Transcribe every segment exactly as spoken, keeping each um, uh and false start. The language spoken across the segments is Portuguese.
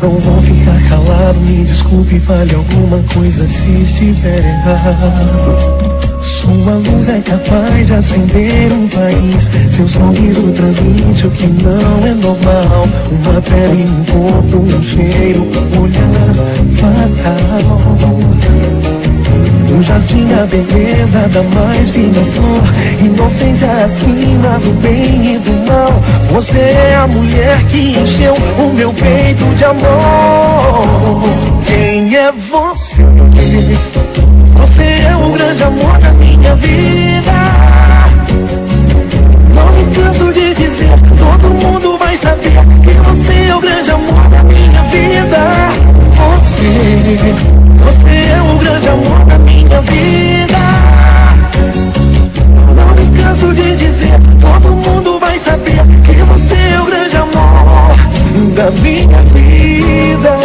Não vou ficar calado, me desculpe, fale alguma coisa se estiver errado. Sua luz é capaz de acender um país. Seu sorriso transmite o que não é normal. Uma pele, um corpo, um cheiro, um olhar fatal. No jardim a beleza da mais fina flor, inocência acima do bem e do mal. Você é a mulher que encheu o meu peito de amor. Quem é você? Você é o grande amor da minha vida. Não me canso de dizer, todo mundo vai saber que você é o grande amor da minha vida. Você, você é o grande amor da minha vida. Não me canso de dizer, todo mundo vai saber que você é o grande amor da minha vida.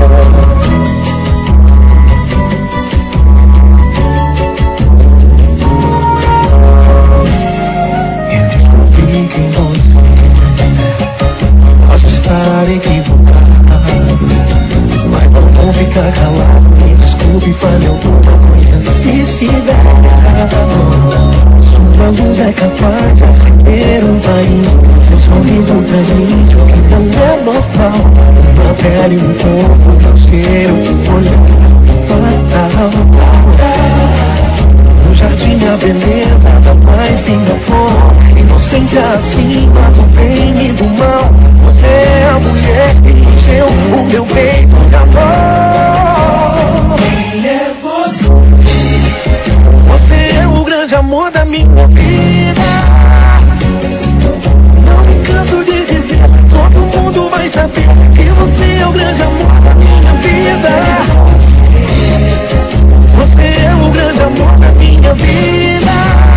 Quem você é, posso estar equivocado, mas não vou ficar calado. Me desculpe, fale alguma coisa se estiver errado. Sua luz é capaz de acender um país. Seu sorriso transmite o que não é normal. Uma pele, um corpo, um cheiro, um olhar fatal. No jardim a beleza da mais linda flor, inocência acima do bem e do mal. Você é a mulher que encheu o meu peito de amor. Quem é você? Você é o grande amor da minha vida. Não me canso de dizer, todo mundo vai saber que você é o grande amor da minha vida. Você é o grande amor da minha vida.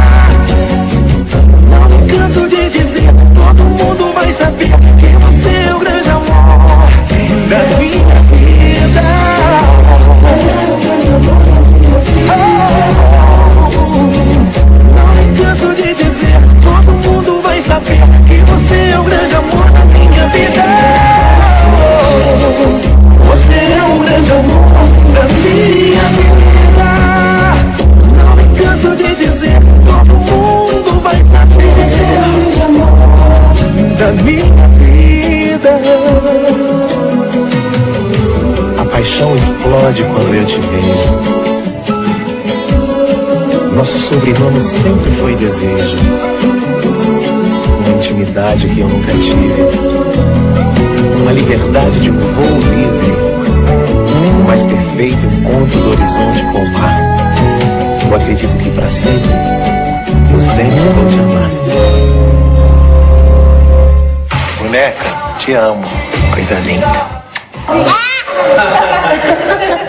Não me canso de dizer, todo mundo vai saber que você é o grande amor da minha vida. Oh, não me canso de dizer, todo mundo vai saber que você é o grande amor da minha vida. Oh, você é o grande amor da minha vida. Não me canso de dizer, todo mundo vai saber que você é o grande amor da minha vida. A paixão explode quando eu te vejo. Nosso sobrenome sempre foi desejo. Uma intimidade que eu nunca tive. Uma liberdade de um voo livre. O mais perfeito encontro do horizonte com o mar. Eu acredito que para sempre, eu sempre vou te amar. Boneca, te amo, coisa linda.